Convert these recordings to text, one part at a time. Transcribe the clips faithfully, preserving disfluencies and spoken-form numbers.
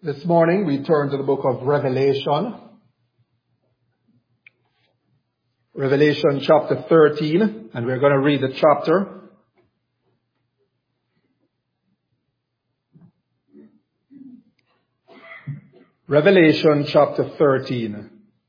This morning we turn to the book of Revelation. Revelation chapter thirteen, and we're going to read the chapter. Revelation chapter thirteen.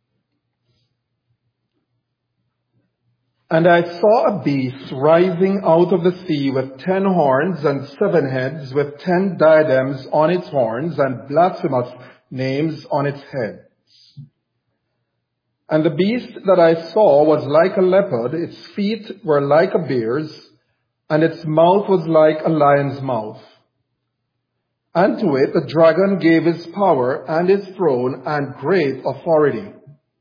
And I saw a beast rising out of the sea with ten horns and seven heads, with ten diadems on its horns and blasphemous names on its heads. And the beast that I saw was like a leopard, its feet were like a bear's, and its mouth was like a lion's mouth. And to it the dragon gave his power and his throne and great authority.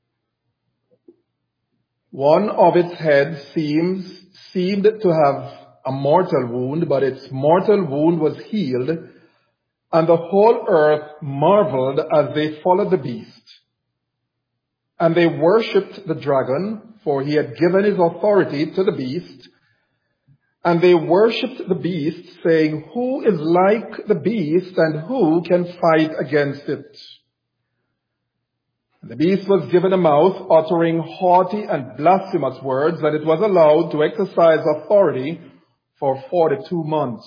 One of its heads seems, seemed to have a mortal wound, but its mortal wound was healed, and the whole earth marveled as they followed the beast. And they worshipped the dragon, for he had given his authority to the beast. And they worshipped the beast, saying, "Who is like the beast, and who can fight against it?" The beast was given a mouth uttering haughty and blasphemous words, and it was allowed to exercise authority for forty-two months.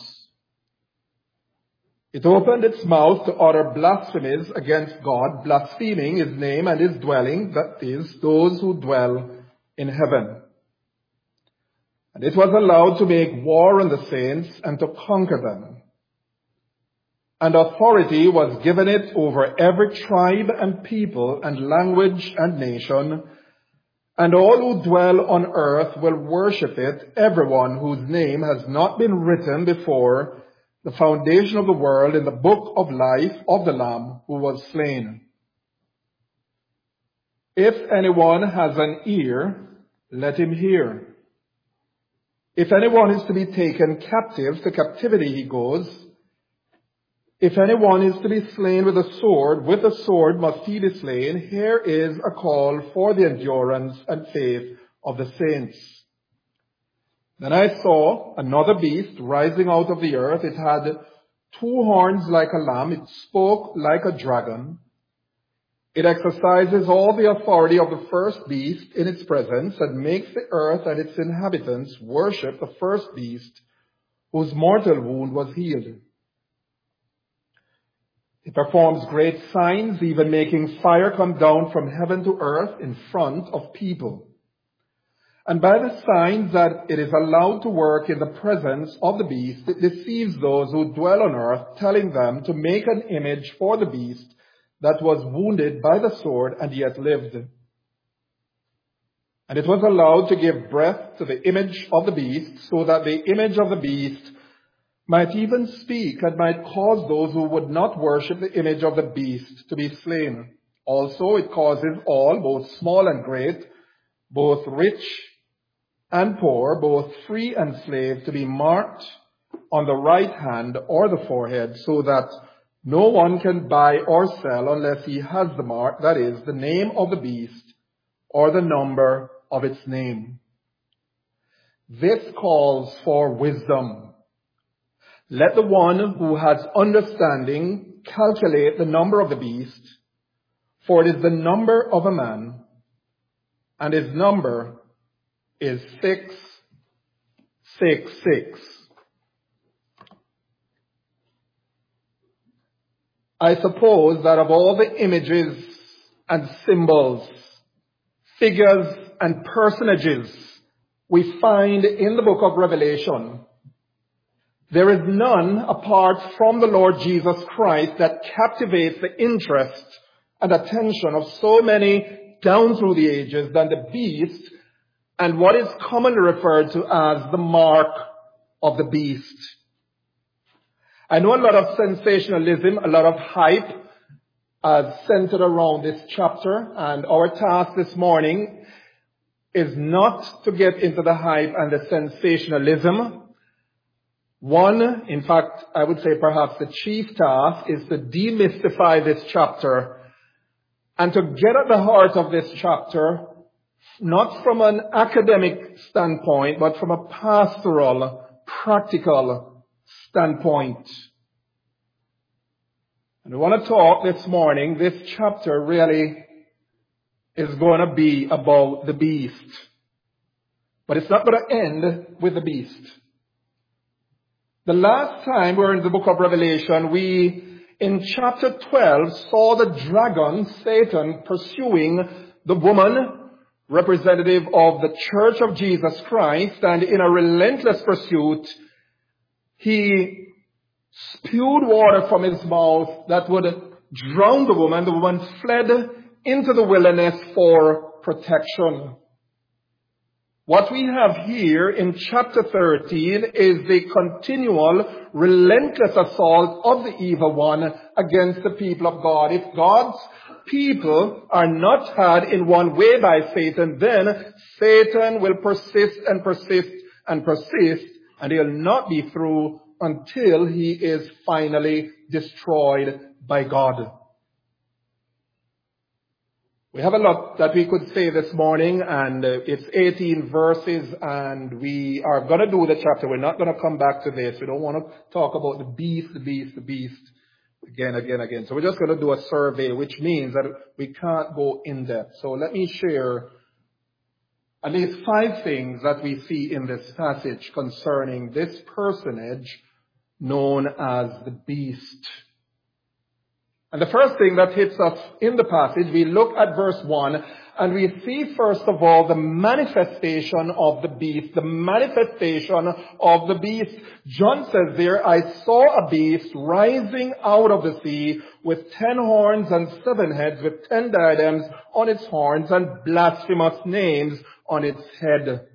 It opened its mouth to utter blasphemies against God, blaspheming his name and his dwelling, that is, those who dwell in heaven. And it was allowed to make war on the saints and to conquer them. And authority was given it over every tribe and people and language and nation, and all who dwell on earth will worship it, everyone whose name has not been written before the foundation of the world in the book of life of the Lamb who was slain. If anyone has an ear, let him hear. If anyone is to be taken captive, to captivity he goes. If anyone is to be slain with a sword, with a sword must he be slain. Here is a call for the endurance and faith of the saints. Then I saw another beast rising out of the earth. It had two horns like a lamb. It spoke like a dragon. It exercises all the authority of the first beast in its presence and makes the earth and its inhabitants worship the first beast whose mortal wound was healed. It performs great signs, even making fire come down from heaven to earth in front of people. And by the signs that it is allowed to work in the presence of the beast, it deceives those who dwell on earth, telling them to make an image for the beast that was wounded by the sword and yet lived. And it was allowed to give breath to the image of the beast, so that the image of the beast might even speak and might cause those who would not worship the image of the beast to be slain. Also, it causes all, both small and great, both rich and poor, both free and slave, to be marked on the right hand or the forehead, so that no one can buy or sell unless he has the mark, that is, the name of the beast or the number of its name. This calls for wisdom. Let the one who has understanding calculate the number of the beast, for it is the number of a man, and his number is six, six, six. I suppose that of all the images and symbols, figures and personages we find in the book of Revelation, there is none apart from the Lord Jesus Christ that captivates the interest and attention of so many down through the ages than the beast and what is commonly referred to as the mark of the beast. I know a lot of sensationalism, a lot of hype uh, centered around this chapter, and our task this morning is not to get into the hype and the sensationalism. One, in fact, I would say perhaps the chief task is to demystify this chapter and to get at the heart of this chapter, not from an academic standpoint, but from a pastoral, practical standpoint. And we want to talk this morning, this chapter really is going to be about the beast. But it's not going to end with the beast. The last time we were in the book of Revelation, we, in chapter twelve, saw the dragon, Satan, pursuing the woman, representative of the Church of Jesus Christ, and in a relentless pursuit, he spewed water from his mouth that would drown the woman. The woman fled into the wilderness for protection. What we have here in chapter thirteen is the continual, relentless assault of the evil one against the people of God. If God's people are not had in one way by Satan, then Satan will persist and persist and persist, and he'll not be through until he is finally destroyed by God. We have a lot that we could say this morning, and uh, it's eighteen verses, and we are going to do the chapter. We're not going to come back to this. We don't want to talk about the beast, the beast, the beast again, again, again. So we're just going to do a survey, which means that we can't go in depth. So let me share at least five things that we see in this passage concerning this personage known as the beast. And the first thing that hits us in the passage, we look at verse one, and we see first of all the manifestation of the beast, the manifestation of the beast. John says there, I saw a beast rising out of the sea with ten horns and seven heads, with ten diadems on its horns and blasphemous names on its head.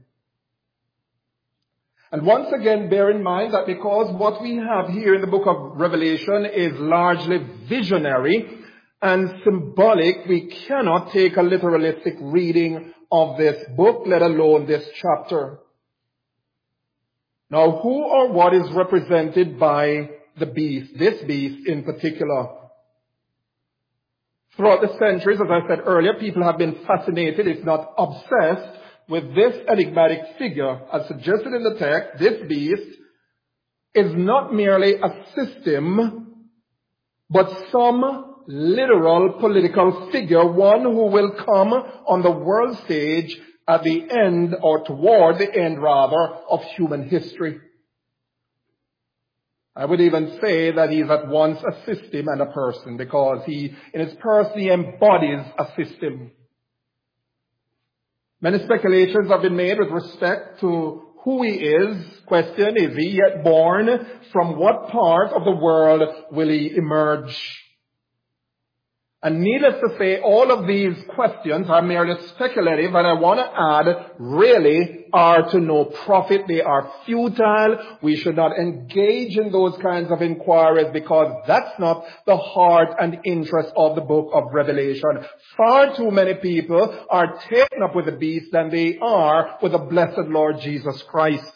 And once again, bear in mind that because what we have here in the book of Revelation is largely visionary and symbolic, we cannot take a literalistic reading of this book, let alone this chapter. Now, who or what is represented by the beast, this beast in particular? Throughout the centuries, as I said earlier, people have been fascinated, if not obsessed, with this enigmatic figure. As suggested in the text, this beast is not merely a system, but some literal political figure, one who will come on the world stage at the end, or toward the end rather, of human history. I would even say that he is at once a system and a person, because he, in his person, he embodies a system. Many speculations have been made with respect to who he is. Question, is he yet born? From what part of the world will he emerge? And needless to say, all of these questions are merely speculative, and I want to add, really are to no profit. They are futile. We should not engage in those kinds of inquiries, because that's not the heart and interest of the book of Revelation. Far too many people are taken up with the beast than they are with the blessed Lord Jesus Christ.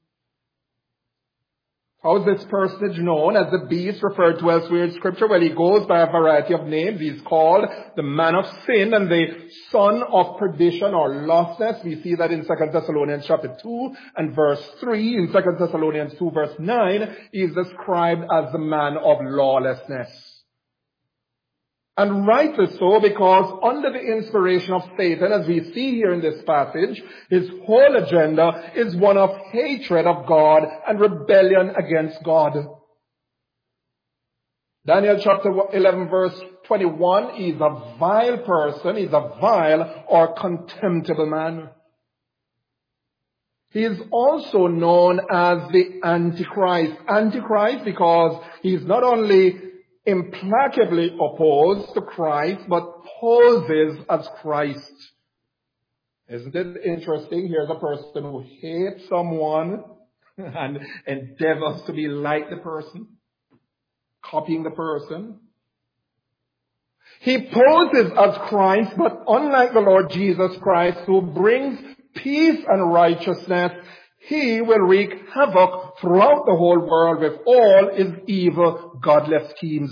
How is this personage known as the beast referred to elsewhere in Scripture? Well, he goes by a variety of names. He's called the man of sin and the son of perdition or lostness. We see that in Second Thessalonians chapter two and verse three. In Second Thessalonians two verse nine, he is described as the man of lawlessness. And rightly so, because under the inspiration of Satan, as we see here in this passage, his whole agenda is one of hatred of God and rebellion against God. Daniel chapter eleven verse twenty-one, he's a vile person, he's a vile or contemptible man. He is also known as the Antichrist. Antichrist because he's not only implacably opposed to Christ, but poses as Christ. Isn't it interesting? Here's a person who hates someone and endeavors to be like the person, copying the person. He poses as Christ, but unlike the Lord Jesus Christ, who brings peace and righteousness, he will wreak havoc throughout the whole world with all his evil, godless schemes.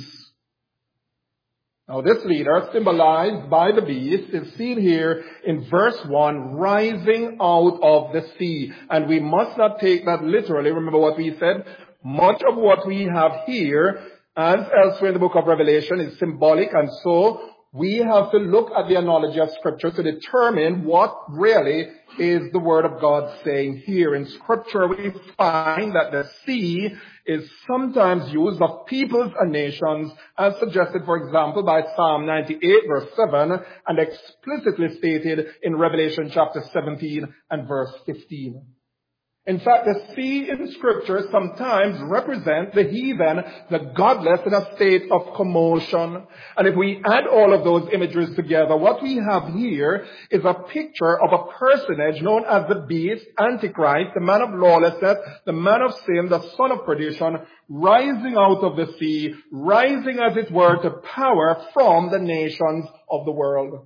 Now this leader, symbolized by the beast, is seen here in verse one, rising out of the sea. And we must not take that literally. Remember what we said? Much of what we have here as elsewhere in the book of Revelation, is symbolic, and so we have to look at the analogy of Scripture to determine what really is the Word of God saying here. In Scripture, we find that the sea is sometimes used of peoples and nations, as suggested, for example, by Psalm ninety-eight, verse seven, and explicitly stated in Revelation chapter seventeen and verse fifteen. In fact, the sea in Scripture sometimes represents the heathen, the godless, in a state of commotion. And if we add all of those images together, what we have here is a picture of a personage known as the beast, Antichrist, the man of lawlessness, the man of sin, the son of perdition, rising out of the sea, rising, as it were, to power from the nations of the world.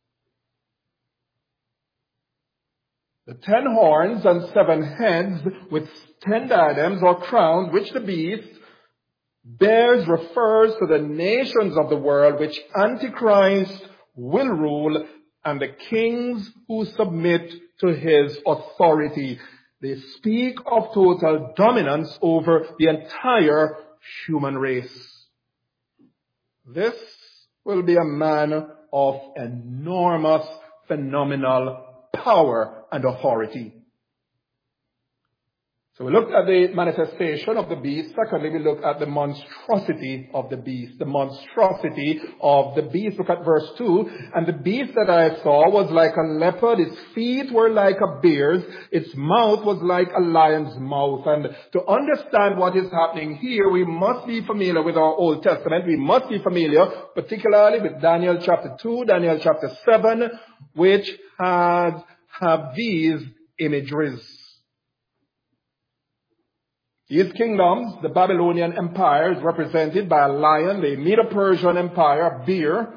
The ten horns and seven heads with ten diadems or crowns, which the beast bears, refers to the nations of the world which Antichrist will rule, and the kings who submit to his authority. They speak of total dominance over the entire human race. This will be a man of enormous, phenomenal power and authority. So we looked at the manifestation of the beast. Secondly, we looked at the monstrosity of the beast. The monstrosity of the beast. Look at verse two. And the beast that I saw was like a leopard. Its feet were like a bear's. Its mouth was like a lion's mouth. And to understand what is happening here, we must be familiar with our Old Testament. We must be familiar, particularly with Daniel chapter two, Daniel chapter seven, which has have these imageries. These kingdoms, the Babylonian Empire is represented by a lion, the Medo-Persian Empire, a bear,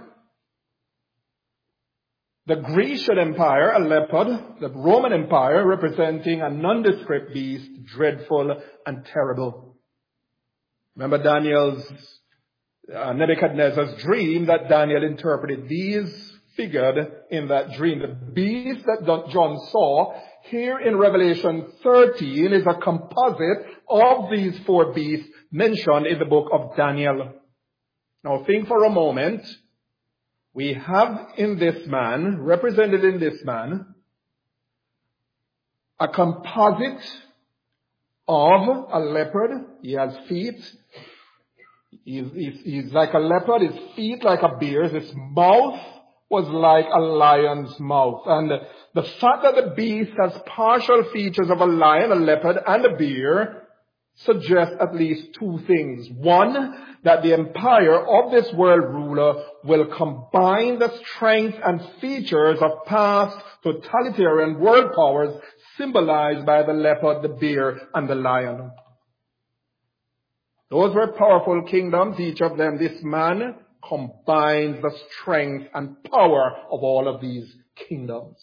the Grecian Empire, a leopard, the Roman Empire representing a nondescript beast, dreadful and terrible. Remember Daniel's, uh, Nebuchadnezzar's dream that Daniel interpreted. These figured in that dream. The beast that John saw here in Revelation thirteen is a composite of these four beasts mentioned in the book of Daniel. Now think for a moment. We have in this man, represented in this man, a composite of a leopard. He has feet. He's, he's, he's like a leopard. His feet like a bear's. His mouth was like a lion's mouth. And the fact that the beast has partial features of a lion, a leopard, and a bear suggests at least two things. One, that the empire of this world ruler will combine the strength and features of past totalitarian world powers symbolized by the leopard, the bear, and the lion. Those were powerful kingdoms, each of them. This man combines the strength and power of all of these kingdoms.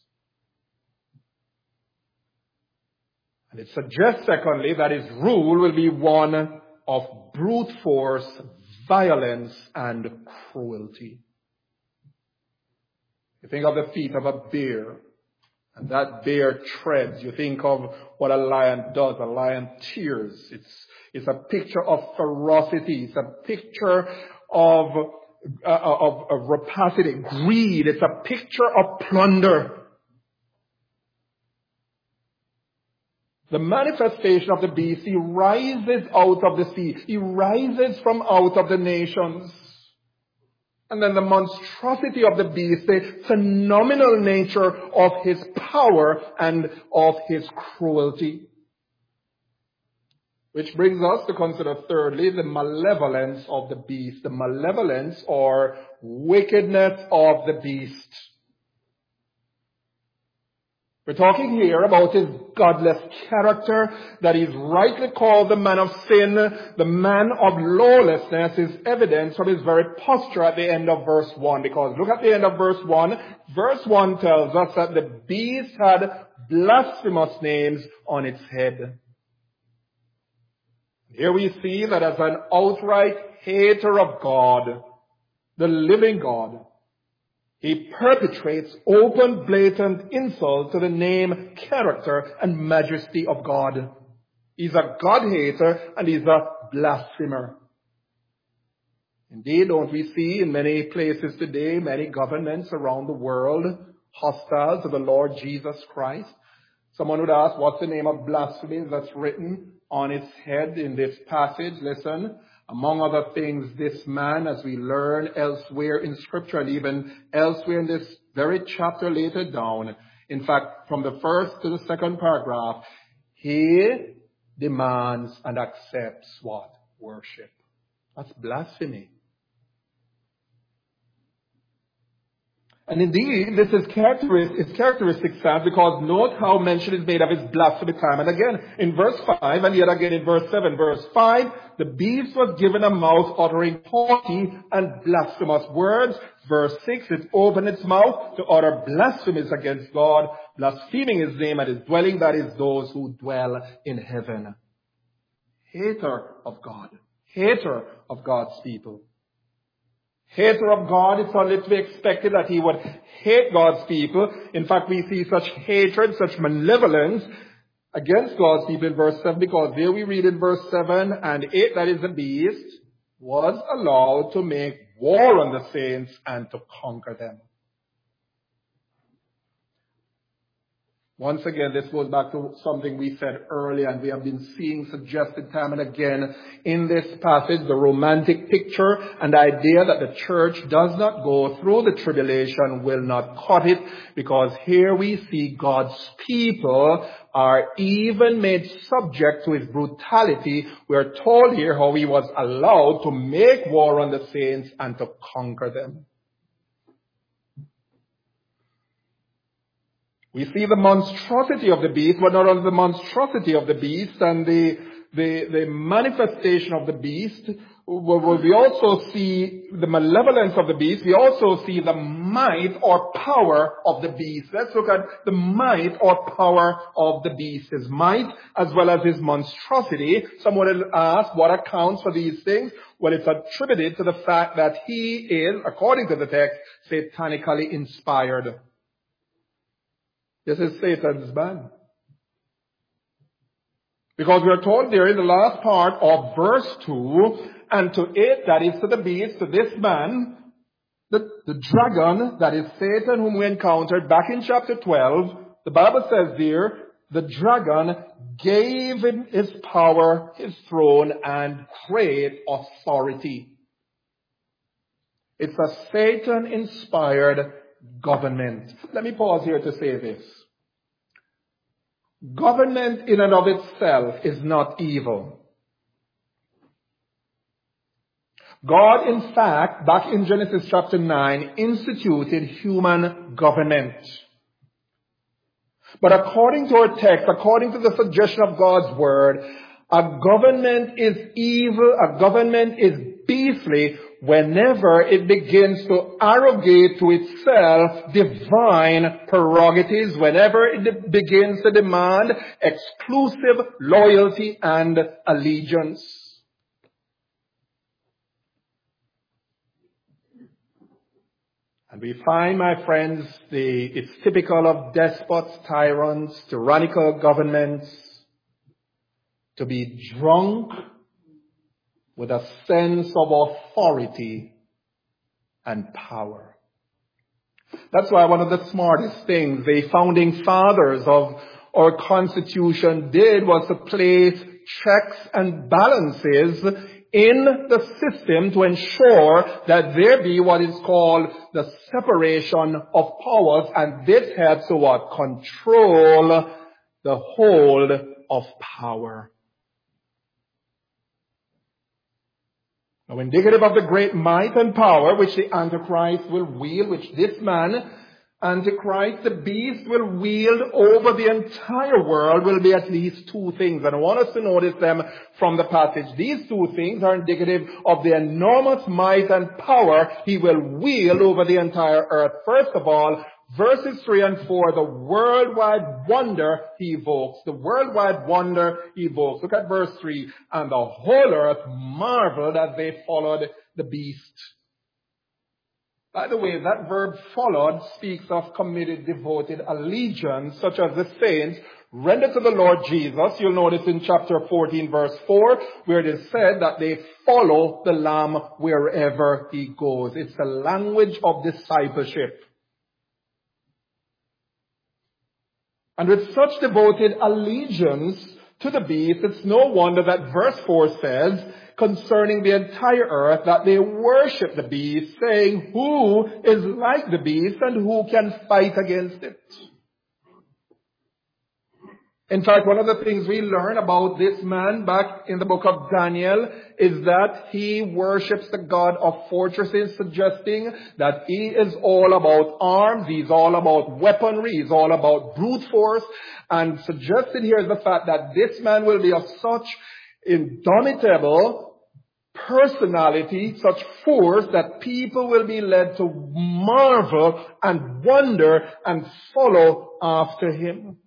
And it suggests, secondly, that his rule will be one of brute force, violence, and cruelty. You think of the feet of a bear, and that bear treads. You think of what a lion does. A lion tears. It's, it's a picture of ferocity. It's a picture of, uh, of, of rapacity, greed. It's a picture of plunder. The manifestation of the beast, he rises out of the sea. He rises from out of the nations. And then the monstrosity of the beast, the phenomenal nature of his power and of his cruelty. Which brings us to consider thirdly the malevolence of the beast. The malevolence or wickedness of the beast. We're talking here about his godless character, that is rightly called the man of sin, the man of lawlessness, is evidence from his very posture at the end of verse one. Because look at the end of verse one. Verse one tells us that the beast had blasphemous names on its head. Here we see that as an outright hater of God, the living God, he perpetrates open, blatant insult to the name, character, and majesty of God. He's a God-hater and he's a blasphemer. Indeed, don't we see in many places today, many governments around the world hostile to the Lord Jesus Christ? Someone would ask, what's the name of blasphemy that's written on its head in this passage? Listen, among other things, this man, as we learn elsewhere in Scripture and even elsewhere in this very chapter later down, in fact, from the first to the second paragraph, he demands and accepts what? Worship. That's blasphemy. And indeed, this is characteristic, it's characteristic, sad, because note how mention is made of his blasphemy time and again in verse five and yet again in verse seven. Verse five, the beast was given a mouth uttering haughty and blasphemous words. Verse six, it opened its mouth to utter blasphemies against God, blaspheming his name and his dwelling, that is, those who dwell in heaven. Hater of God. Hater of God's people. Hater of God, it's only to be expected that he would hate God's people. In fact, we see such hatred, such malevolence against God's people in verse seven, because there we read in verse seven, and it, that is the beast, was allowed to make war on the saints and to conquer them. Once again, this goes back to something we said earlier, and we have been seeing suggested time and again in this passage, the romantic picture and the idea that the church does not go through the tribulation, will not cut it, because here we see God's people are even made subject to his brutality. We are told here how he was allowed to make war on the saints and to conquer them. We see the monstrosity of the beast, but not only the monstrosity of the beast and the, the, the manifestation of the beast, we also see the malevolence of the beast. We also see the might or power of the beast. Let's look at the might or power of the beast. His might as well as his monstrosity. Someone will ask, what accounts for these things? Well, it's attributed to the fact that he is, according to the text, satanically inspired. This is Satan's man. Because we are told there in the last part of verse two, and to it, that is to the beast, to this man, the, the dragon, that is Satan, whom we encountered back in chapter twelve, the Bible says there, the dragon gave him his power, his throne, and great authority. It's a Satan-inspired government. Let me pause here to say this. Government in and of itself is not evil. God, in fact, back in Genesis chapter nine, instituted human government. But according to our text, according to the suggestion of God's word, a government is evil, a government is beastly whenever it begins to arrogate to itself divine prerogatives, whenever it begins to demand exclusive loyalty and allegiance. And we find, my friends, the, it's typical of despots, tyrants, tyrannical governments to be drunk with a sense of authority and power. That's why one of the smartest things the founding fathers of our Constitution did was to place checks and balances in the system to ensure that there be what is called the separation of powers, and this helps to what? Control the hold of power. Now, indicative of the great might and power which the Antichrist will wield, which this man, Antichrist, the beast, will wield over the entire world, will be at least two things. And I want us to notice them from the passage. These two things are indicative of the enormous might and power he will wield over the entire earth. First of all, verses three and four, the worldwide wonder he evokes. The worldwide wonder he evokes. Look at verse three. And the whole earth marveled as they followed the beast. By the way, that verb followed speaks of committed, devoted allegiance, such as the saints rendered to the Lord Jesus. You'll notice in chapter fourteen, verse four, where it is said that they follow the Lamb wherever he goes. It's the language of discipleship. And with such devoted allegiance to the beast, it's no wonder that verse four says, concerning the entire earth, that they worship the beast, saying, who is like the beast and who can fight against it? In fact, one of the things we learn about this man back in the book of Daniel is that he worships the God of fortresses, suggesting that he is all about arms, he's all about weaponry, he's all about brute force, and suggested here is the fact that this man will be of such indomitable personality, such force, that people will be led to marvel and wonder and follow after him.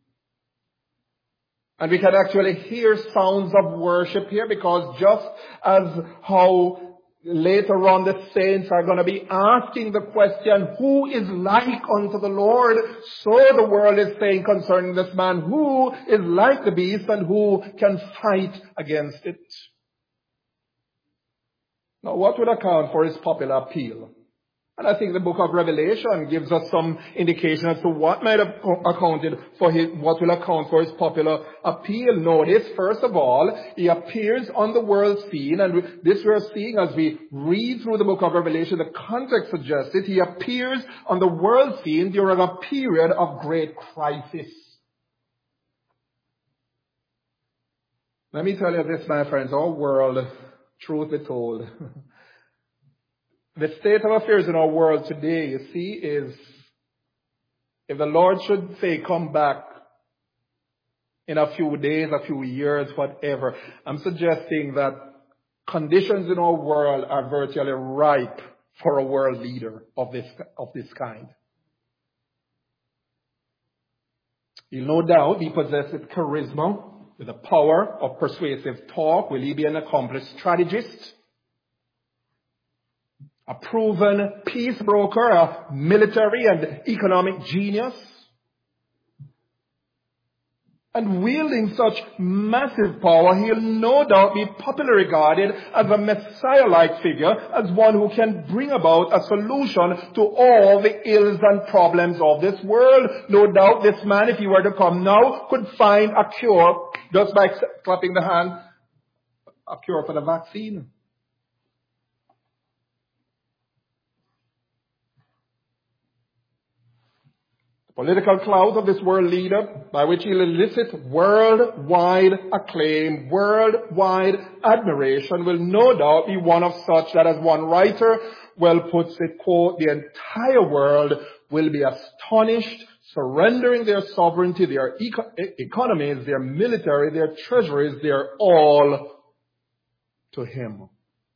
And we can actually hear sounds of worship here, because just as how later on the saints are going to be asking the question, who is like unto the Lord? So the world is saying concerning this man, who is like the beast and who can fight against it? Now, what would account for his popular appeal? And I think the book of Revelation gives us some indication as to what might have accounted for his, what will account for his popular appeal. Notice, first of all, he appears on the world scene, and this we are seeing as we read through the book of Revelation. The context suggests it. He appears on the world scene during a period of great crisis. Let me tell you this, my friends, our world, truth be told, the state of affairs in our world today, you see, is if the Lord should say come back in a few days, a few years, whatever, I'm suggesting that conditions in our world are virtually ripe for a world leader of this, of this kind. He'll no doubt be possessed with charisma, with the power of persuasive talk. Will he be an accomplished strategist? A proven peace broker, a military and economic genius? And wielding such massive power, he'll no doubt be popularly regarded as a Messiah-like figure, as one who can bring about a solution to all the ills and problems of this world. No doubt this man, if he were to come now, could find a cure just by clapping the hand, a cure for the vaccine. Political clout of this world leader, by which he'll elicit worldwide acclaim, worldwide admiration, will no doubt be one of such that, as one writer well puts it, quote, the entire world will be astonished, surrendering their sovereignty, their eco- economies, their military, their treasuries, their all to him.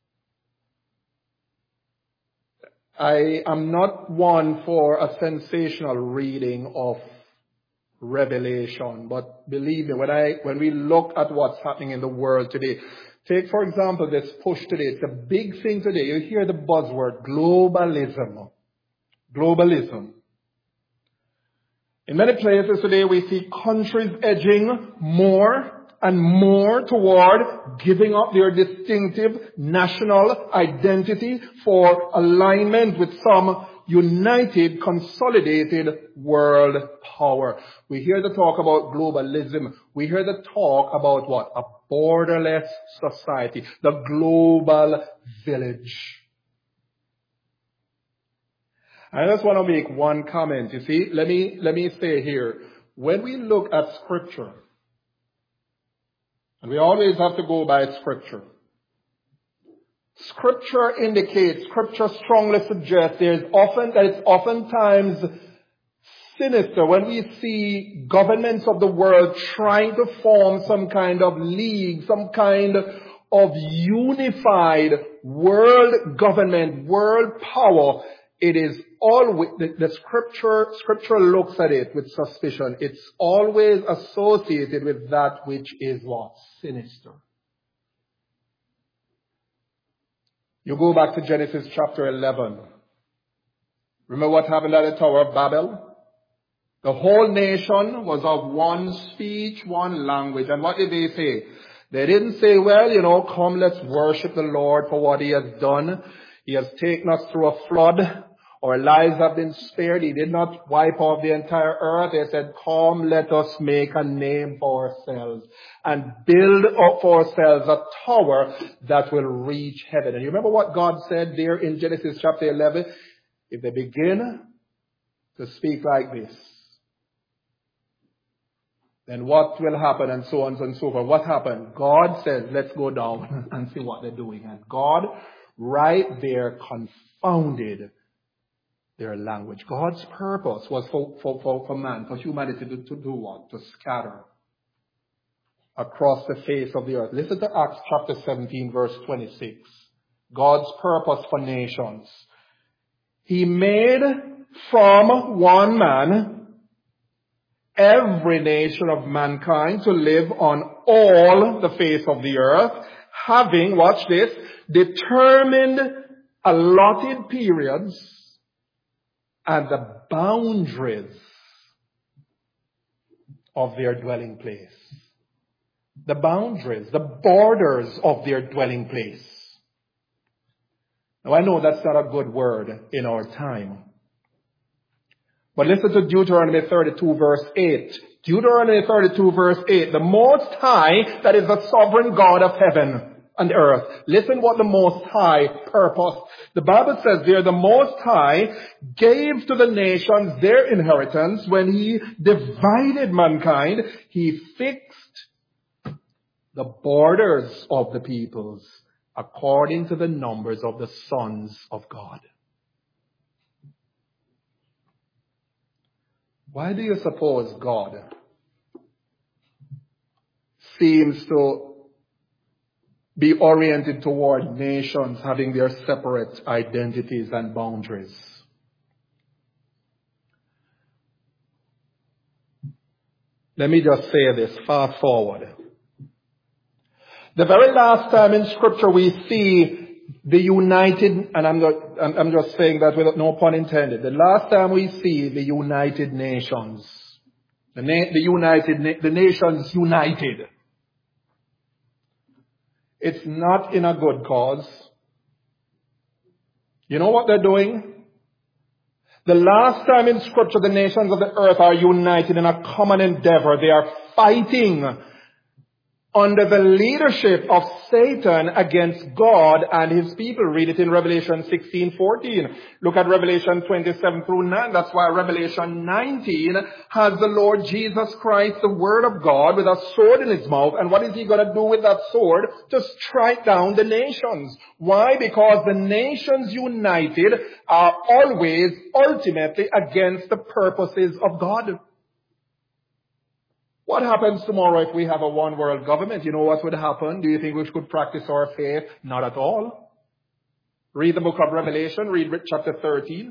I am not one for a sensational reading of Revelation, but believe me, when I, when we look at what's happening in the world today, take for example this push today. It's a big thing today. You hear the buzzword globalism. Globalism. In many places today we see countries edging more and more toward giving up their distinctive national identity for alignment with some united, consolidated world power. We hear the talk about globalism. We hear the talk about what? A borderless society. The global village. I just want to make one comment. You see, let me, let me say here, when we look at Scripture, and we always have to go by Scripture. Scripture indicates, Scripture strongly suggests there's often, that it's oftentimes sinister when we see governments of the world trying to form some kind of league, some kind of unified world government, world power. It is always, the, the scripture, scripture looks at it with suspicion. It's always associated with that which is what? Sinister. You go back to Genesis chapter eleven. Remember what happened at the Tower of Babel? The whole nation was of one speech, one language. And what did they say? They didn't say, well, you know, come, let's worship the Lord for what He has done. He has taken us through a flood. Our lives have been spared. He did not wipe off the entire earth. They said, come, let us make a name for ourselves and build up for ourselves a tower that will reach heaven. And you remember what God said there in Genesis chapter eleven? If they begin to speak like this, then what will happen, and so on and so forth. What happened? God said, let's go down and see what they're doing. And God right there confounded their language. God's purpose was for, for, for, for man, for humanity to, to do what? To scatter across the face of the earth. Listen to Acts chapter seventeen, verse twenty-six. God's purpose for nations. He made from one man every nation of mankind to live on all the face of the earth, having, watch this, determined allotted periods and the boundaries of their dwelling place. The boundaries, the borders of their dwelling place. Now I know that's not a good word in our time. But listen to Deuteronomy thirty-two verse eight. Deuteronomy thirty-two verse eight. The Most High, that is the sovereign God of heaven and earth. Listen what the Most High purposed. The Bible says there, the Most High gave to the nations their inheritance when He divided mankind. He fixed the borders of the peoples according to the numbers of the sons of God. Why do you suppose God seems to be oriented toward nations having their separate identities and boundaries? Let me just say this, fast forward. The very last time in Scripture we see the united, and I'm, not, I'm, I'm just saying that with no pun intended. The last time we see the United Nations, the, na- the United, the nations united, it's not in a good cause. You know what they're doing? The last time in Scripture the nations of the earth are united in a common endeavor. They are fighting under the leadership of Satan against God and His people. Read it in Revelation sixteen fourteen. Look at Revelation twenty-seven through nine. That's why Revelation nineteen has the Lord Jesus Christ, the Word of God, with a sword in His mouth. And what is He going to do with that sword? To strike down the nations. Why? Because the nations united are always ultimately against the purposes of God. What happens tomorrow if we have a one world government? You know what would happen? Do you think we should practice our faith? Not at all. Read the book of Revelation. Read chapter thirteen.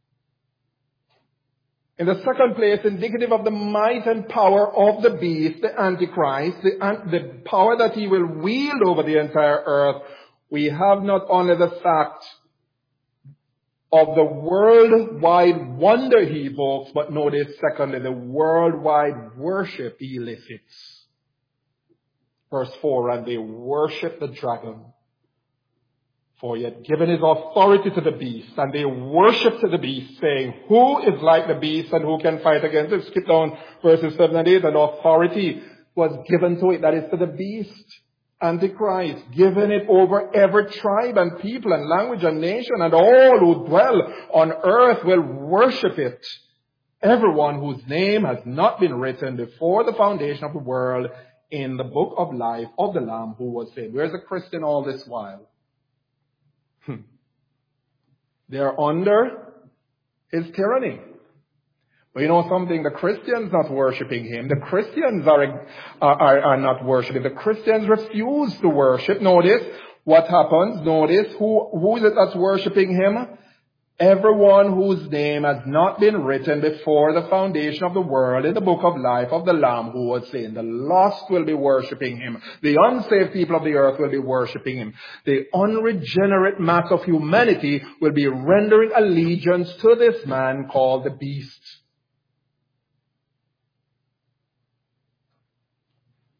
In the second place, indicative of the might and power of the beast, the Antichrist, the, the power that he will wield over the entire earth, we have not only the fact of the worldwide wonder he evokes, but notice secondly, the worldwide worship he elicits. Verse four, and they worship the dragon, for he had given his authority to the beast, and they worshiped the beast, saying, who is like the beast and who can fight against it? Skip down verses seven and eight, and authority was given to it, that is to the beast. Antichrist, given it over every tribe and people and language and nation, and all who dwell on earth will worship it. Everyone whose name has not been written before the foundation of the world in the book of life of the Lamb who was slain. Where's the Christian all this while? Hmm. They're under his tyranny. But you know something? The Christians not worshiping him. The Christians are, are, are not worshiping. The Christians refuse to worship. Notice what happens. Notice who, who is it that's worshiping him? Everyone whose name has not been written before the foundation of the world in the book of life of the Lamb who was slain. The lost will be worshiping him. The unsaved people of the earth will be worshiping him. The unregenerate mass of humanity will be rendering allegiance to this man called the beast.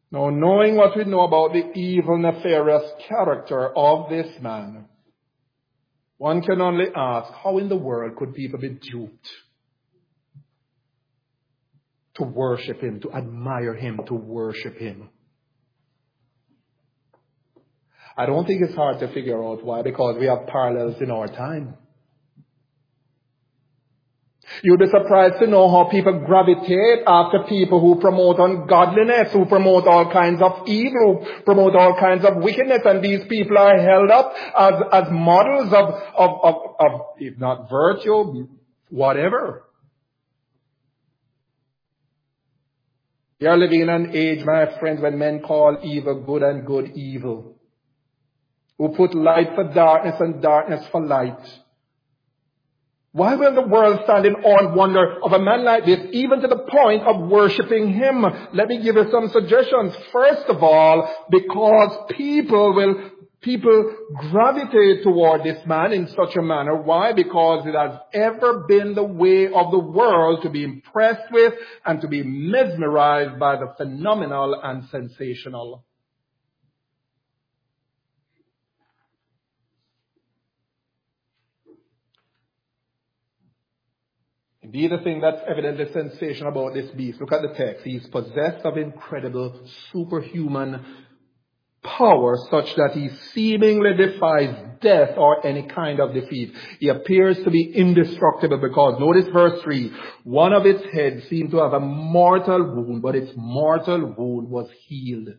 Now, knowing what we know about the evil, nefarious character of this man, one can only ask, how in the world could people be duped to worship him, to admire him, to worship him? I don't think it's hard to figure out why, because we have parallels in our time. You'd be surprised to know how people gravitate after people who promote ungodliness, who promote all kinds of evil, who promote all kinds of wickedness, and these people are held up as, as models of, of, of, of, if not virtue, whatever. We are living in an age, my friends, when men call evil good and good evil, who put light for darkness and darkness for light. Why will the world stand in awe and wonder of a man like this, even to the point of worshiping him? Let me give you some suggestions. First of all, because people will, people gravitate toward this man in such a manner. Why? Because it has ever been the way of the world to be impressed with and to be mesmerized by the phenomenal and sensational. Indeed, the thing that's evidently sensational about this beast, look at the text. He is possessed of incredible superhuman power such that he seemingly defies death or any kind of defeat. He appears to be indestructible because, notice verse three, one of its heads seemed to have a mortal wound, but its mortal wound was healed.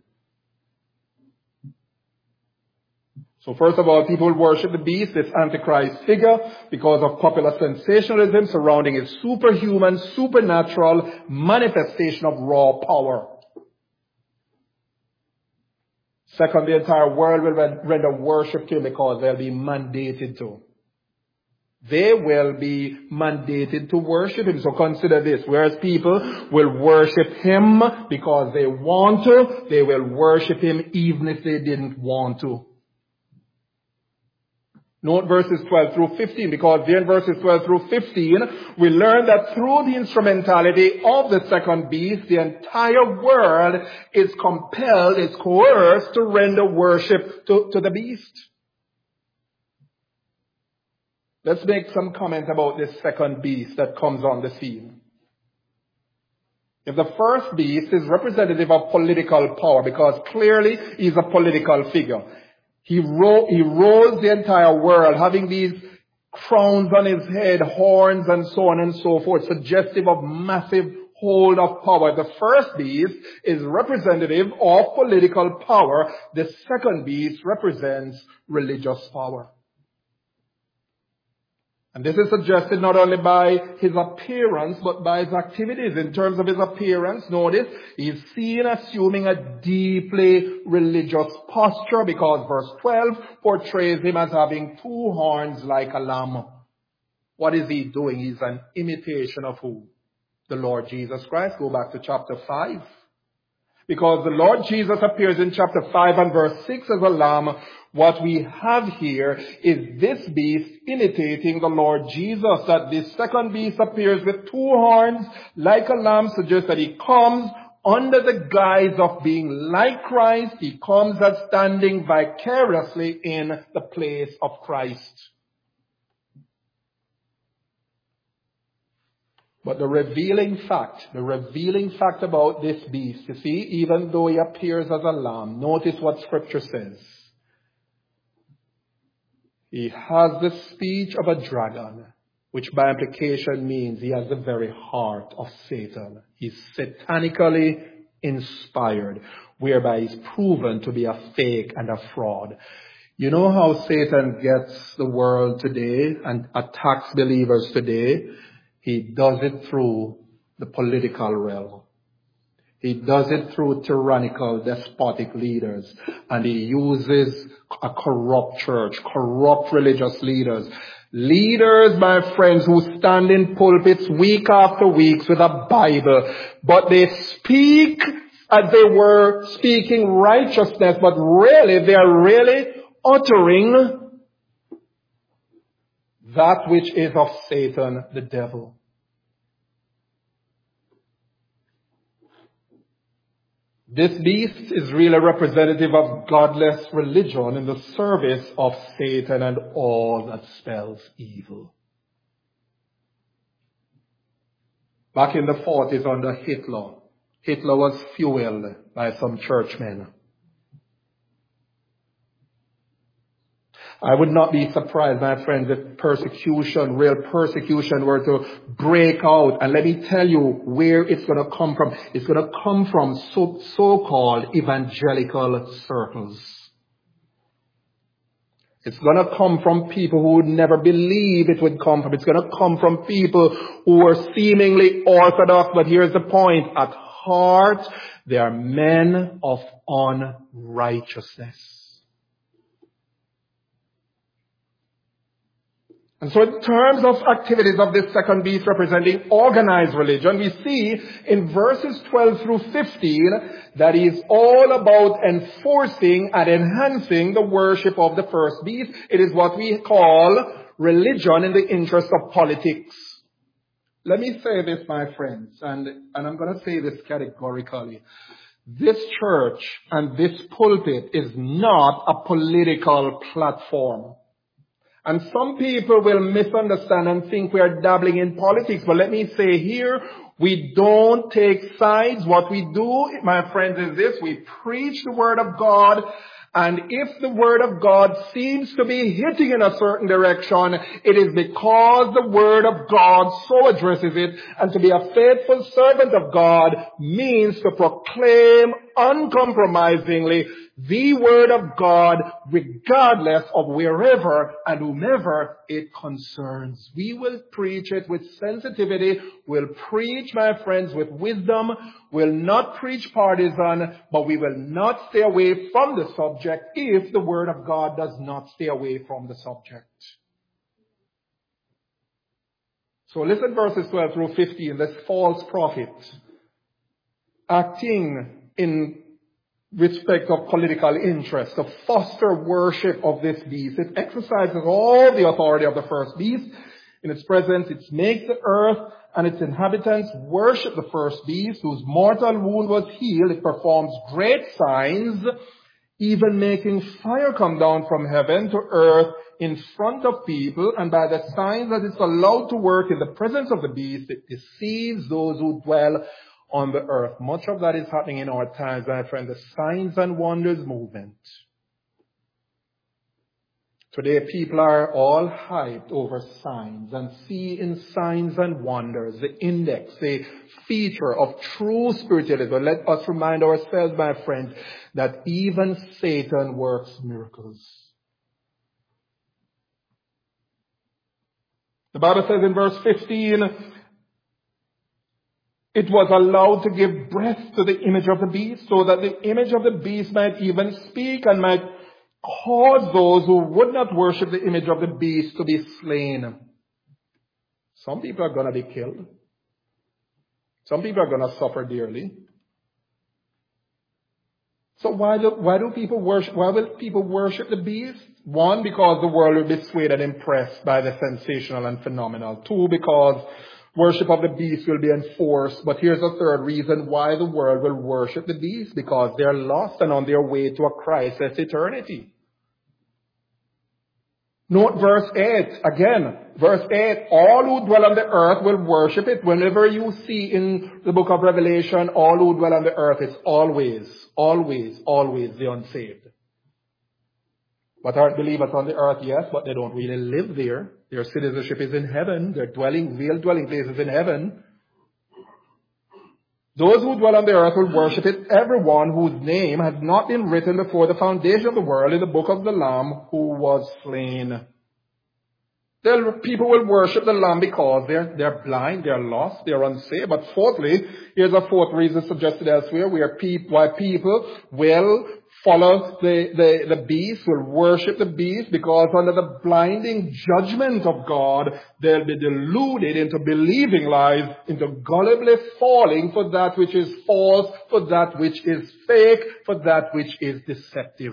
So first of all, people worship the beast, this Antichrist figure, because of popular sensationalism surrounding his superhuman, supernatural manifestation of raw power. Second, the entire world will render worship to him because they'll be mandated to. They will be mandated to worship him. So consider this. Whereas people will worship him because they want to, they will worship him even if they didn't want to. Note verses twelve through fifteen, because there in verses twelve through fifteen, we learn that through the instrumentality of the second beast, the entire world is compelled, is coerced to render worship to, to the beast. Let's make some comment about this second beast that comes on the scene. If the first beast is representative of political power, because clearly he's a political figure. He, ro- he rules the entire world, having these crowns on his head, horns and so on and so forth, suggestive of massive hold of power. The first beast is representative of political power. The second beast represents religious power. And this is suggested not only by his appearance, but by his activities. In terms of his appearance, notice, he is seen assuming a deeply religious posture, because verse twelve portrays him as having two horns like a lamb. What is he doing? He's an imitation of who? The Lord Jesus Christ. Go back to chapter five. Because the Lord Jesus appears in chapter five and verse six as a lamb. What we have here is this beast imitating the Lord Jesus. That this second beast appears with two horns like a lamb suggests that he comes under the guise of being like Christ. He comes as standing vicariously in the place of Christ. But the revealing fact, the revealing fact about this beast, you see, even though he appears as a lamb, notice what Scripture says. He has the speech of a dragon, which by implication means he has the very heart of Satan. He's satanically inspired, whereby he's proven to be a fake and a fraud. You know how Satan gets the world today and attacks believers today? He does it through the political realm. He does it through tyrannical, despotic leaders. And he uses a corrupt church, corrupt religious leaders. Leaders, my friends, who stand in pulpits week after week with a Bible. But they speak as they were speaking righteousness, but really, they are really uttering that which is of Satan, the devil. This beast is really representative of godless religion in the service of Satan and all that spells evil. Back in the forties under Hitler, Hitler was fueled by some churchmen. I would not be surprised, my friends, if persecution, real persecution were to break out. And let me tell you where it's going to come from. It's going to come from so, so-called evangelical circles. It's going to come from people who would never believe it would come from. It's going to come from people who are seemingly orthodox. But here's the point. At heart, they are men of unrighteousness. And so in terms of activities of this second beast representing organized religion, we see in verses twelve through fifteen that he is all about enforcing and enhancing the worship of the first beast. It is what we call religion in the interest of politics. Let me say this, my friends, and, and I'm going to say this categorically. This church and this pulpit is not a political platform. And some people will misunderstand and think we are dabbling in politics. But let me say here, we don't take sides. What we do, my friends, is this. We preach the Word of God. And if the Word of God seems to be hitting in a certain direction, it is because the Word of God so addresses it. And to be a faithful servant of God means to proclaim uncompromisingly the Word of God, regardless of wherever and whomever it concerns. We will preach it with sensitivity. We'll preach, my friends, with wisdom. We'll not preach partisan, but we will not stay away from the subject if the Word of God does not stay away from the subject. So listen verses twelve through fifteen. This false prophet acting in respect of political interest, to foster worship of this beast. It exercises all the authority of the first beast. In its presence, it makes the earth and its inhabitants worship the first beast, whose mortal wound was healed. It performs great signs, even making fire come down from heaven to earth in front of people, and by the signs that it's allowed to work in the presence of the beast, it deceives those who dwell on the earth. Much of that is happening in our times, my friend, the signs and wonders movement. Today people are all hyped over signs and see in signs and wonders the index, the feature of true spiritualism. But let us remind ourselves, my friends, that even Satan works miracles. The Bible says in verse fifteen, it was allowed to give breath to the image of the beast, so that the image of the beast might even speak and might cause those who would not worship the image of the beast to be slain. Some people are going to be killed. Some people are going to suffer dearly. So why do, why do people worship, why will people worship the beast? One, because the world will be swayed and impressed by the sensational and phenomenal. Two, because worship of the beast will be enforced. But here's a third reason why the world will worship the beast. Because they're lost and on their way to a crisis eternity. Note verse eight. Again, verse eight. All who dwell on the earth will worship it. Whenever you see in the book of Revelation, all who dwell on the earth, it's always, always, always the unsaved. But aren't believers on the earth? Yes, but they don't really live there. Their citizenship is in heaven. Their dwelling, real dwelling place is in heaven. Those who dwell on the earth will worship it. Everyone whose name has not been written before the foundation of the world in the book of the Lamb who was slain. They'll, people will worship the Lamb because they're, they're blind, they're lost, they're unsaved. But fourthly, here's a fourth reason suggested elsewhere, where pe- why people will follow the, the, the beast, will worship the beast, because under the blinding judgment of God, they'll be deluded into believing lies, into gullibly falling for that which is false, for that which is fake, for that which is deceptive.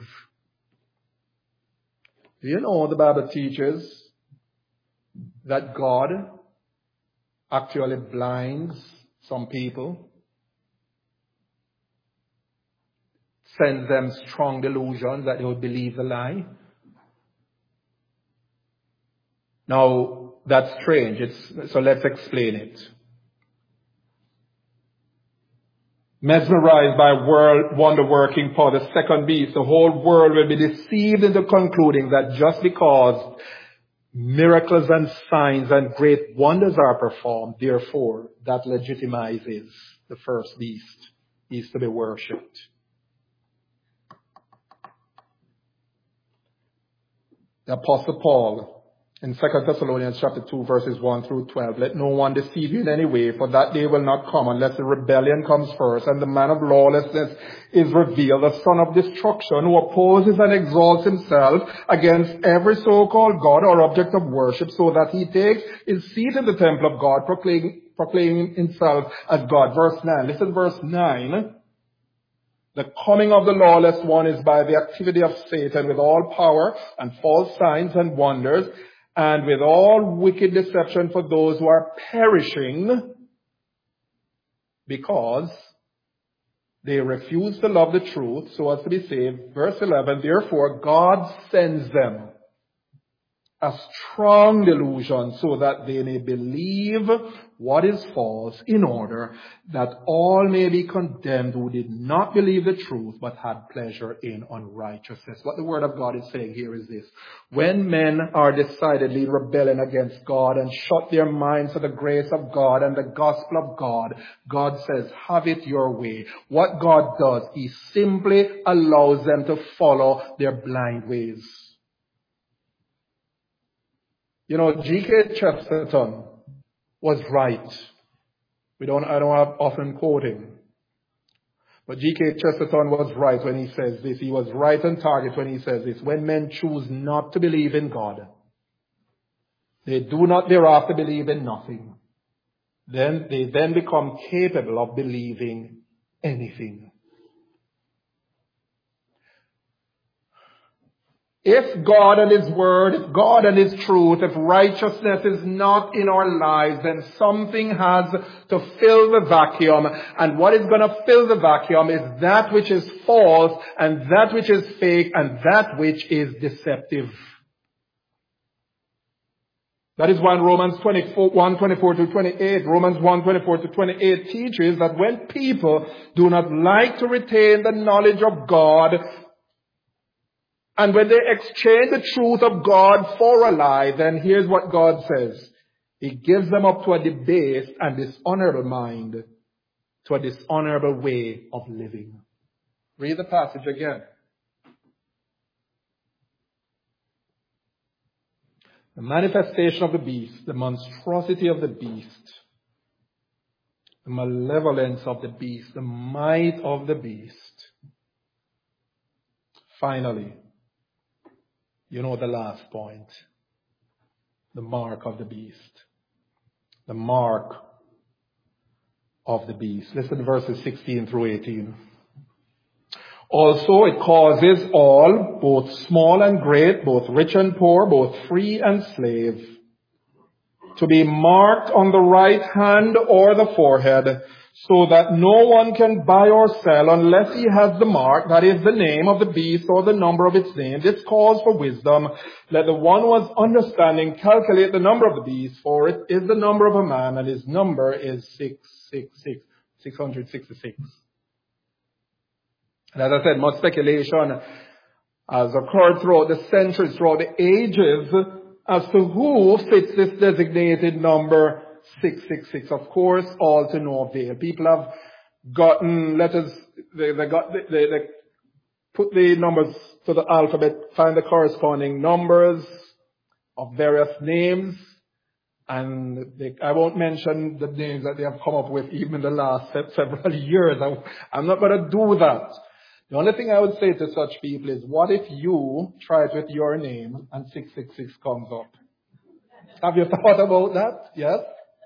Do you know the Bible teaches that God actually blinds some people? sends them strong delusions that they would believe the lie. Now, that's strange. It's, so let's explain it. Mesmerized by world wonder-working power, the second beast, the whole world will be deceived into concluding that just because miracles and signs and great wonders are performed, therefore, that legitimizes the first beast. He is to be worshipped. The Apostle Paul, in Second Thessalonians chapter two, verses one through twelve, let no one deceive you in any way, for that day will not come unless the rebellion comes first, and the man of lawlessness is revealed, the son of destruction, who opposes and exalts himself against every so-called God or object of worship, so that he takes his seat in the temple of God, proclaiming, proclaiming himself as God. Verse nine. Listen, verse nine. The coming of the lawless one is by the activity of Satan with all power and false signs and wonders, and with all wicked deception for those who are perishing, because they refuse to love the truth so as to be saved. Verse eleven, therefore God sends them a strong delusion so that they may believe what is false, in order that all may be condemned who did not believe the truth but had pleasure in unrighteousness. What the Word of God is saying here is this. When men are decidedly rebelling against God and shut their minds to the grace of God and the gospel of God, God says, have it your way. What God does, He simply allows them to follow their blind ways. You know, G K Chesterton was right. We don't, I don't have often quote him. But G K Chesterton was right when he says this. He was right on target when he says this. When men choose not to believe in God, they do not thereafter believe in nothing. Then they then become capable of believing anything. If God and His Word, if God and His truth, if righteousness is not in our lives, then something has to fill the vacuum. And what is going to fill the vacuum is that which is false, and that which is fake, and that which is deceptive. That is why in Romans one twenty-four to twenty-eight, Romans one twenty-four to twenty-eight teaches that when people do not like to retain the knowledge of God, and when they exchange the truth of God for a lie, then here's what God says. He gives them up to a debased and dishonorable mind, to a dishonorable way of living. Read the passage again. The manifestation of the beast, the monstrosity of the beast, the malevolence of the beast, the might of the beast. Finally, you know the last point. The mark of the beast. The mark of the beast. Listen to verses sixteen through eighteen. Also it causes all, both small and great, both rich and poor, both free and slave, to be marked on the right hand or the forehead, so that no one can buy or sell unless he has the mark, that is the name of the beast or the number of its name. This calls for wisdom. Let the one who has understanding calculate the number of the beast, for it is the number of a man, and his number is six six six, six hundred sixty-six. And as I said, much speculation has occurred throughout the centuries, throughout the ages, as to who fits this designated number six six six. Of course, all to no avail. People have gotten letters, they, they got, they, they put the numbers to the alphabet, find the corresponding numbers of various names, and they, I won't mention the names that they have come up with even in the last several years. I, I'm not going to do that. The only thing I would say to such people is, what if you try it with your name and six six six comes up? Have you thought about that? Yes?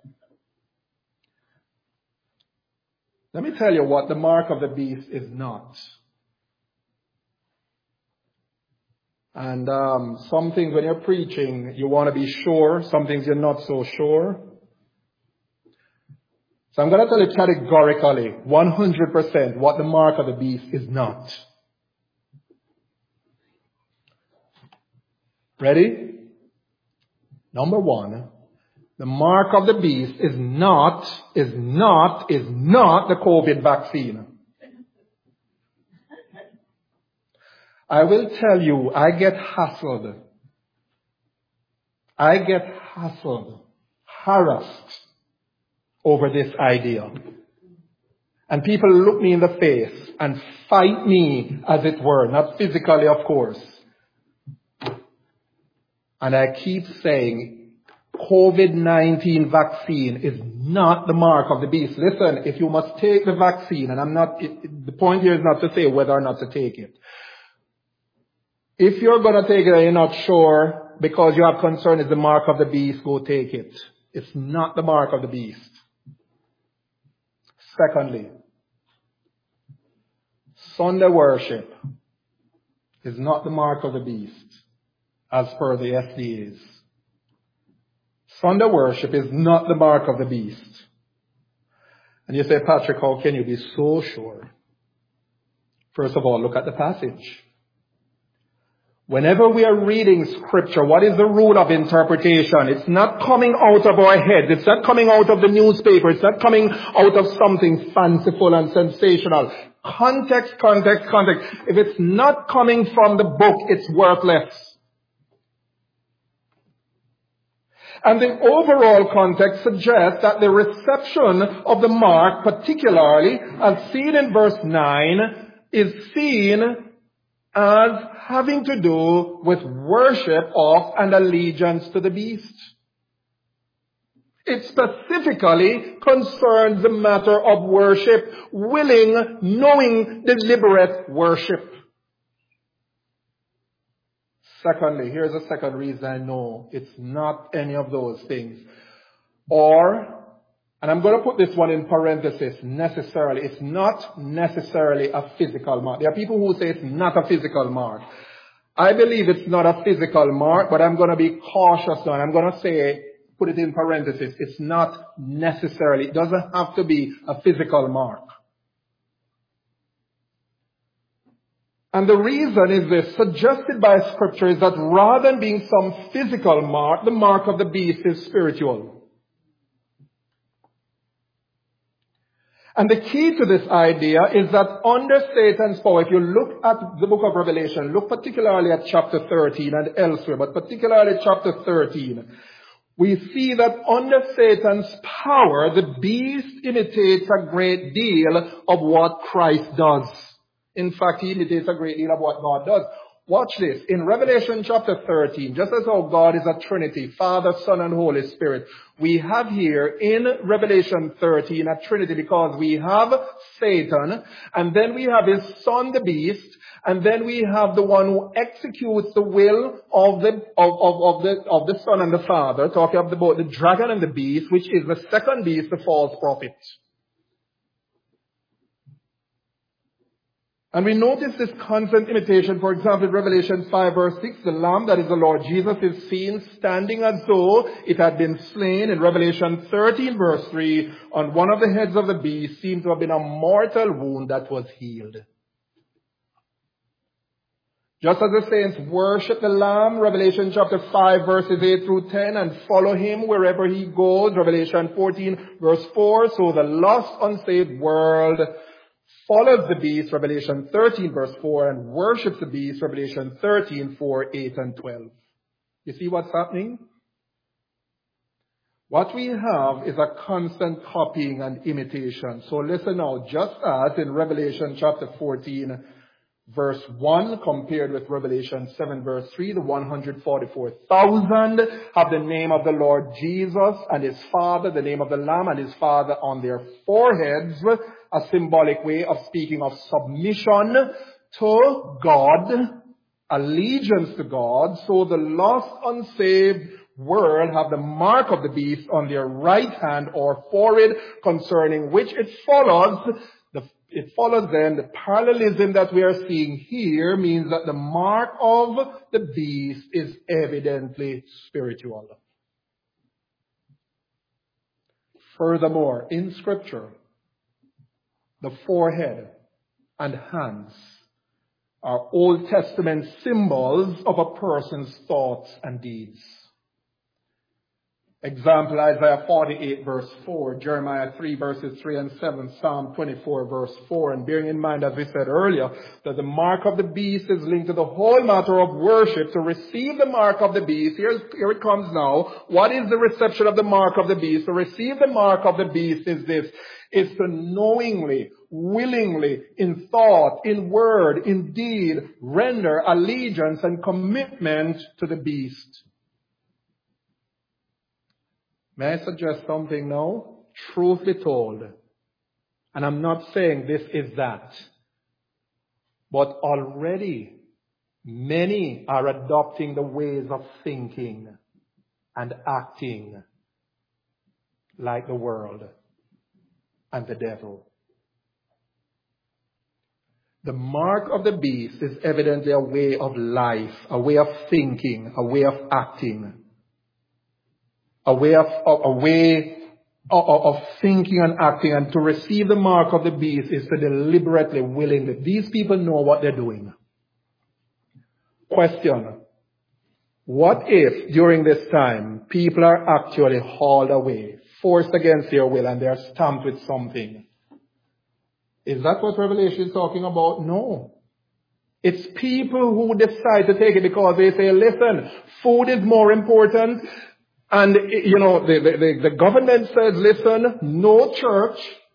Let me tell you what the mark of the beast is not. And um, some things when you're preaching, you want to be sure. Some things you're not so sure. So I'm going to tell you categorically, one hundred percent, what the mark of the beast is not. Ready? Number one, the mark of the beast is not, is not, is not the COVID vaccine. I will tell you, I get hassled. I get hassled, harassed over this idea. And people look me in the face and fight me, as it were, not physically, of course. And I keep saying, COVID nineteen vaccine is not the mark of the beast. Listen, if you must take the vaccine, and I'm not, it, the point here is not to say whether or not to take it. If you're going to take it and you're not sure because you have concern it's the mark of the beast, go take it. It's not the mark of the beast. Secondly, Sunday worship is not the mark of the beast, as per the F D As. Sunday worship is not the mark of the beast. And you say, Patrick, how can you be so sure? First of all, look at the passage. Whenever we are reading scripture, what is the rule of interpretation? It's not coming out of our heads. It's not coming out of the newspaper. It's not coming out of something fanciful and sensational. Context, context, context. If it's not coming from the book, it's worthless. And the overall context suggests that the reception of the mark, particularly as seen in verse nine, is seen as having to do with worship of and allegiance to the beast. It specifically concerns the matter of worship, willing, knowing, deliberate worship. Secondly, here's a second reason I know it's not any of those things. Or, and I'm going to put this one in parenthesis, necessarily. It's not necessarily a physical mark. There are people who say it's not a physical mark. I believe it's not a physical mark, but I'm going to be cautious now. And I'm going to say, put it in parenthesis, it's not necessarily, it doesn't have to be a physical mark. And the reason is this, suggested by Scripture, is that rather than being some physical mark, the mark of the beast is spiritual. And the key to this idea is that under Satan's power, if you look at the book of Revelation, look particularly at chapter thirteen and elsewhere, but particularly chapter thirteen, we see that under Satan's power, the beast imitates a great deal of what Christ does. In fact, he imitates a great deal of what God does. Watch this. In Revelation chapter thirteen, just as how God is a Trinity, Father, Son, and Holy Spirit, we have here in Revelation thirteen a Trinity because we have Satan, and then we have his son, the beast, and then we have the one who executes the will of the, of, of, of the, of the Son and the Father, talking about the dragon and the beast, which is the second beast, the false prophet. And we notice this constant imitation. For example, in Revelation five verse six, the Lamb, that is the Lord Jesus, is seen standing as though it had been slain. In Revelation thirteen verse three, on one of the heads of the beast seemed to have been a mortal wound that was healed. Just as the saints worship the Lamb, Revelation chapter five verses eight through ten, and follow him wherever he goes, Revelation fourteen verse four, so the lost unsaved world follows the beast, Revelation thirteen verse four, and worships the beast, Revelation thirteen, four, eight, and twelve. You see what's happening? What we have is a constant copying and imitation. So listen now, just as in Revelation chapter fourteen verse one compared with Revelation seven verse three, the one hundred forty-four thousand have the name of the Lord Jesus and his Father, the name of the Lamb and his Father on their foreheads, a symbolic way of speaking of submission to God, allegiance to God. So the lost, unsaved world have the mark of the beast on their right hand or forehead, concerning which it follows, the, it follows then the parallelism that we are seeing here means that the mark of the beast is evidently spiritual. Furthermore, in Scripture, the forehead and hands are Old Testament symbols of a person's thoughts and deeds. Example, Isaiah forty-eight verse four, Jeremiah three verses three and seven, Psalm twenty-four verse four. And bearing in mind, as we said earlier, that the mark of the beast is linked to the whole matter of worship. To receive the mark of the beast, here's, here it comes now. What is the reception of the mark of the beast? To receive the mark of the beast is this. It's to knowingly, willingly, in thought, in word, in deed, render allegiance and commitment to the beast. May I suggest something now? Truth be told, and I'm not saying this is that, but already many are adopting the ways of thinking and acting like the world and the devil. The mark of the beast is evidently a way of life, a way of thinking, a way of acting. A way of, of a way of, of thinking and acting, and to receive the mark of the beast is to deliberately, willingly. These people know what they're doing. Question. What if during this time people are actually hauled away, forced against their will, and they're stamped with something? Is that what Revelation is talking about? No. It's people who decide to take it because they say, listen, food is more important. And, you know, the, the, the government says, listen, no church,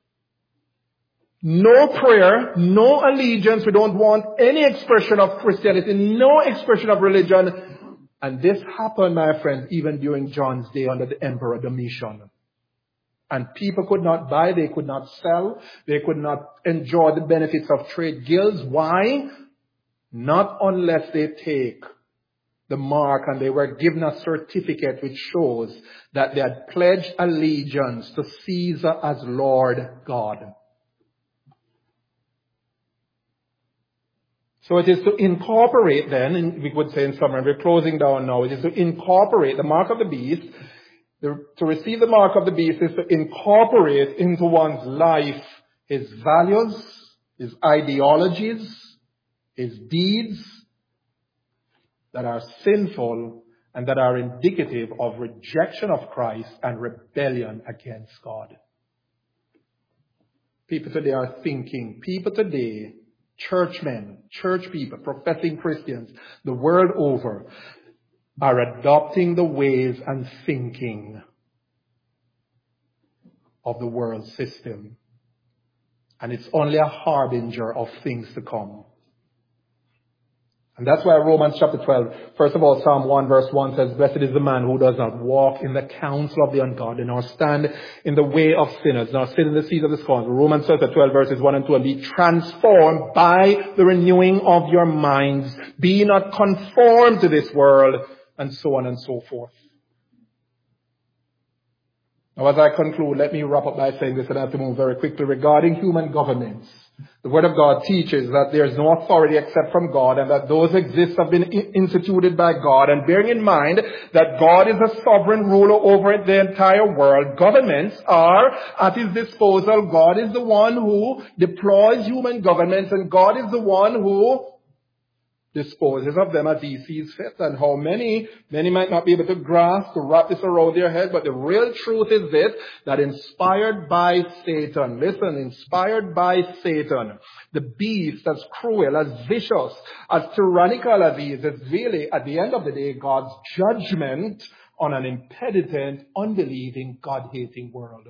no prayer, no allegiance. We don't want any expression of Christianity, no expression of religion. And this happened, my friends, even during John's day under the Emperor Domitian. And people could not buy, they could not sell, they could not enjoy the benefits of trade guilds. Why? Not unless they take the mark, and they were given a certificate which shows that they had pledged allegiance to Caesar as Lord God. So it is to incorporate then, we could say in summary, we're closing down now, it is to incorporate the mark of the beast. The, to receive the mark of the beast is to incorporate into one's life his values, his ideologies, his deeds, that are sinful and that are indicative of rejection of Christ and rebellion against God. People today are thinking, people today, churchmen, church people, professing Christians, the world over, are adopting the ways and thinking of the world system. And it's only a harbinger of things to come. And that's why Romans chapter twelve, first of all, Psalm one verse one says, blessed is the man who does not walk in the counsel of the ungodly, nor stand in the way of sinners, nor sit in the seat of the scornful. Romans chapter twelve verses one and two, and be transformed by the renewing of your minds. Be not conformed to this world, and so on and so forth. Now as I conclude, let me wrap up by saying this, and I have to move very quickly regarding human governments. The Word of God teaches that there is no authority except from God, and that those exist have been instituted by God. And bearing in mind that God is a sovereign ruler over the entire world, governments are at His disposal. God is the one who deploys human governments, and God is the one who disposes of them as He sees fit. And how many, many might not be able to grasp, to wrap this around their head, but the real truth is this, that inspired by Satan, listen, inspired by Satan, the beast as cruel, as vicious, as tyrannical as he is, is really, at the end of the day, God's judgment on an impenitent, unbelieving, God-hating world.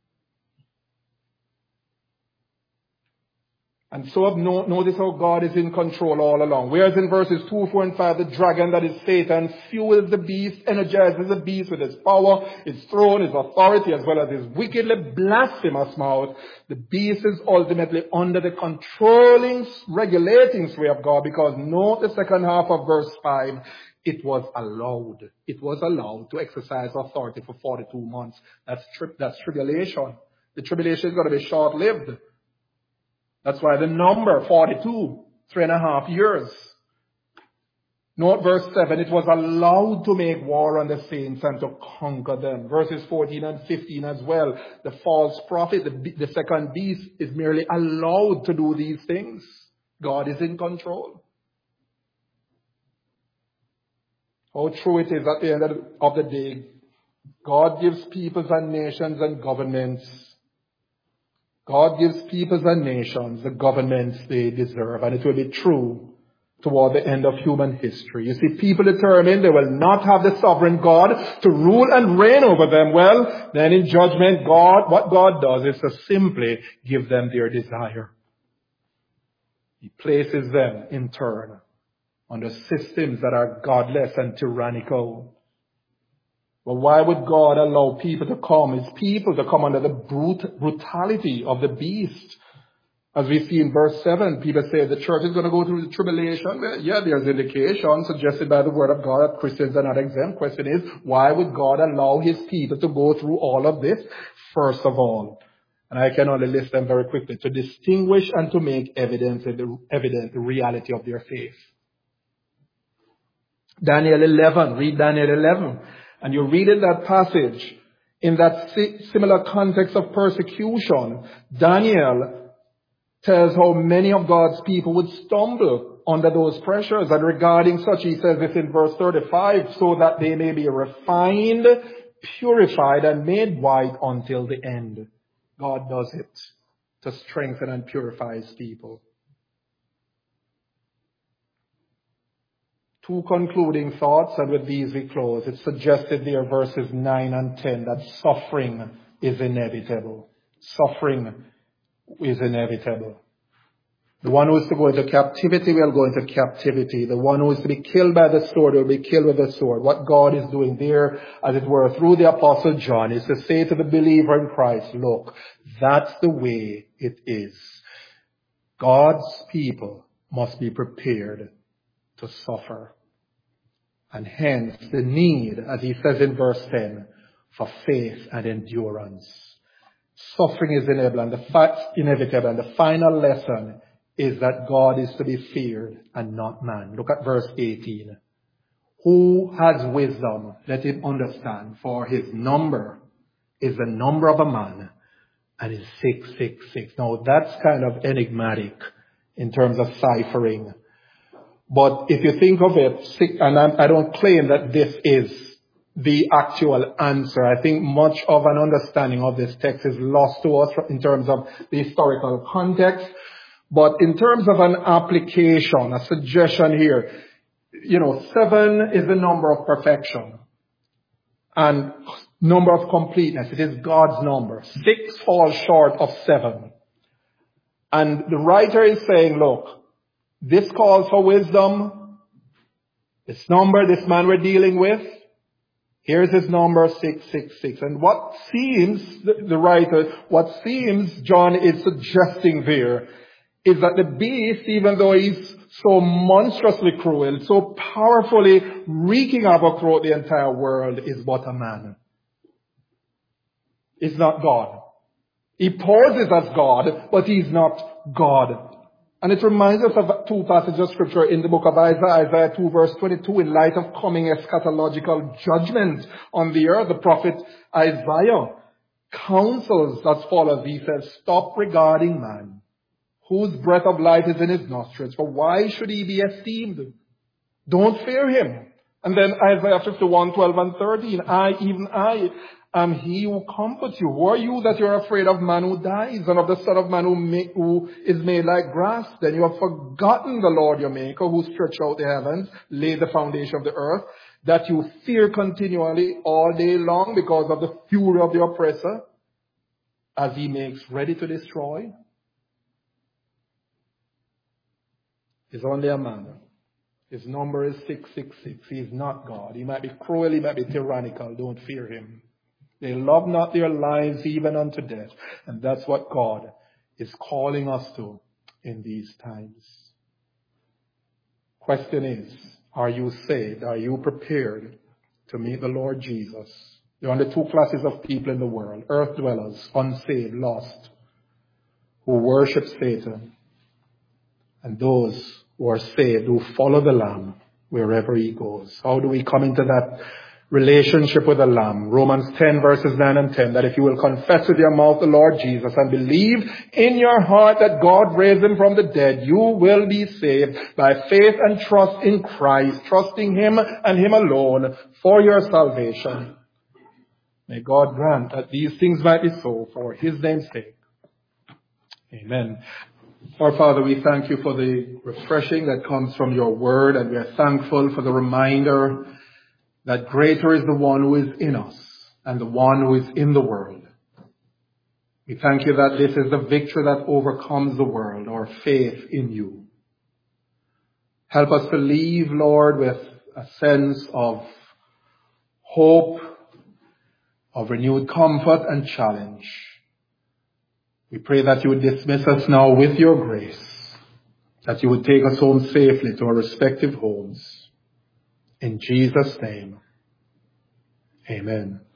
And so no, notice how God is in control all along. Whereas in verses two, four, and five, the dragon, that is Satan, fuels the beast, energizes the beast with his power, his throne, his authority, as well as his wickedly blasphemous mouth. The beast is ultimately under the controlling, regulating sway of God, because note the second half of verse five. It was allowed. It was allowed to exercise authority for forty-two months. That's, tri- that's tribulation. The tribulation is going to be short-lived. That's why the number forty-two, three and a half years. Note verse seven, it was allowed to make war on the saints and to conquer them. Verses fourteen and fifteen as well. The false prophet, the, the second beast, is merely allowed to do these things. God is in control. How true it is at the end of the day, God gives peoples and nations and governments. God gives peoples and nations the governments they deserve, and it will be true toward the end of human history. You see, people determine they will not have the sovereign God to rule and reign over them. Well, then in judgment, God, what God does is to simply give them their desire. He places them in turn under systems that are godless and tyrannical. But why would God allow people to come, his people to come under the brut- brutality of the beast? As we see in verse seven, people say the church is going to go through the tribulation. Well, yeah, there's indication suggested by the word of God that Christians are not exempt. Question is, why would God allow his people to go through all of this? First of all, and I can only list them very quickly, to distinguish and to make evidence the, evident the reality of their faith. Daniel eleven, read Daniel eleven. And you read in that passage, in that similar context of persecution, Daniel tells how many of God's people would stumble under those pressures. And regarding such, he says this in verse thirty-five, so that they may be refined, purified, and made white until the end. God does it to strengthen and purify his people. Two concluding thoughts, and with these we close. It's suggested there, verses nine and ten, that suffering is inevitable. Suffering is inevitable. The one who is to go into captivity will go into captivity. The one who is to be killed by the sword will be killed with the sword. What God is doing there, as it were, through the Apostle John, is to say to the believer in Christ, look, that's the way it is. God's people must be prepared to suffer. And hence the need, as he says in verse ten, for faith and endurance. Suffering is inevitable, and the fact inevitable, and the final lesson is that God is to be feared and not man. Look at verse eighteen. Who has wisdom? Let him understand. For his number is the number of a man, and is six six six. Now that's kind of enigmatic in terms of ciphering. But if you think of it, and I don't claim that this is the actual answer. I think much of an understanding of this text is lost to us in terms of the historical context. But in terms of an application, a suggestion here, you know, seven is the number of perfection and number of completeness. It is God's number. Six falls short of seven. And the writer is saying, look, this calls for wisdom. This number, this man we're dealing with, here's his number, six six six. And what seems, the, the writer, what seems John is suggesting there is that the beast, even though he's so monstrously cruel, so powerfully wreaking havoc throughout the entire world, is but a man. It's not God. He poses as God, but he's not God. And it reminds us of two passages of scripture in the book of Isaiah, Isaiah two verse twenty-two, in light of coming eschatological judgment on the earth. The prophet Isaiah counsels as follows. He says, stop regarding man, whose breath of life is in his nostrils, for why should he be esteemed? Don't fear him. And then Isaiah fifty-one, twelve and thirteen, I, even I, am he who comforts you. Who are you that you're afraid of man who dies, and of the son of man who, ma- who is made like grass? Then you have forgotten the Lord your maker, who stretched out the heavens, laid the foundation of the earth, that you fear continually all day long because of the fury of the oppressor, as he makes ready to destroy. He's only a man. His number is six six six. He is not God. He might be cruel, he might be tyrannical. Don't fear him. They love not their lives even unto death. And that's what God is calling us to in these times. Question is, are you saved? Are you prepared to meet the Lord Jesus? There are only two classes of people in the world. Earth dwellers, unsaved, lost, who worship Satan. And those who are saved, who follow the Lamb wherever he goes. How do we come into that relationship with the Lamb. Romans ten verses nine and ten, that if you will confess with your mouth the Lord Jesus and believe in your heart that God raised him from the dead, you will be saved by faith and trust in Christ, trusting him and him alone for your salvation. May God grant that these things might be so for his name's sake. Amen. Our Father, we thank you for the refreshing that comes from your word, and we are thankful for the reminder that greater is the one who is in us and the one who is in the world. We thank you that this is the victory that overcomes the world, our faith in you. Help us to leave, Lord, with a sense of hope, of renewed comfort and challenge. We pray that you would dismiss us now with your grace, that you would take us home safely to our respective homes. In Jesus' name, amen.